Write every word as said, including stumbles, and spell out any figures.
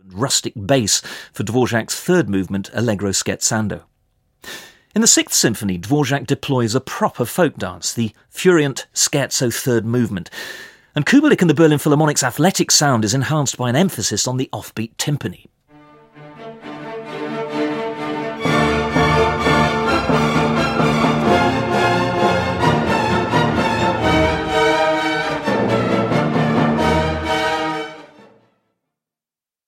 rustic bass for Dvorak's third movement, Allegro scherzando. In the Sixth Symphony, Dvorak deploys a proper folk dance, the Furient Scherzo third movement, and Kubelik and the Berlin Philharmonic's athletic sound is enhanced by an emphasis on the offbeat timpani.